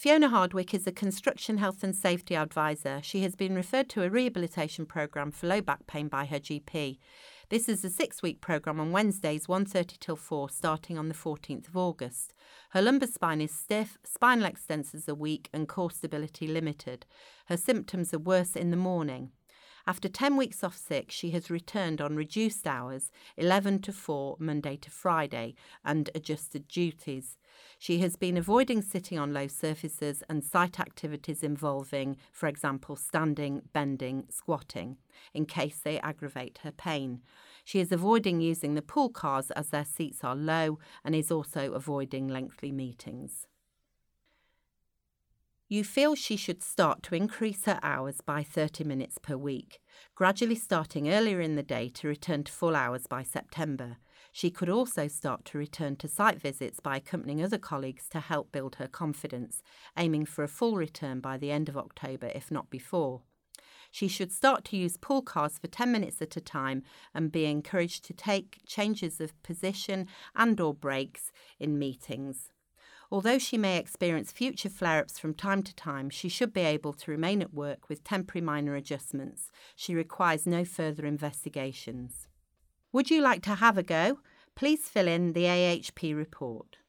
Fiona Hardwick is a construction health and safety advisor. She has been referred to a rehabilitation programme for low back pain by her GP. This is a 6-week programme on Wednesdays 1:30 till 4, starting on the 14th of August. Her lumbar spine is stiff, spinal extensors are weak and core stability limited. Her symptoms are worse in the morning. After 10 weeks off sick, she has returned on reduced hours, 11 to 4, Monday to Friday, and adjusted duties. She has been avoiding sitting on low surfaces and site activities involving, for example, standing, bending, squatting, in case they aggravate her pain. She is avoiding using the pool cars as their seats are low and is also avoiding lengthy meetings. You feel she should start to increase her hours by 30 minutes per week, gradually starting earlier in the day to return to full hours by September. She could also start to return to site visits by accompanying other colleagues to help build her confidence, aiming for a full return by the end of October, if not before. She should start to use pool cars for 10 minutes at a time and be encouraged to take changes of position and/or breaks in meetings. Although she may experience future flare-ups from time to time, she should be able to remain at work with temporary minor adjustments. She requires no further investigations. Would you like to have a go? Please fill in the AHP report.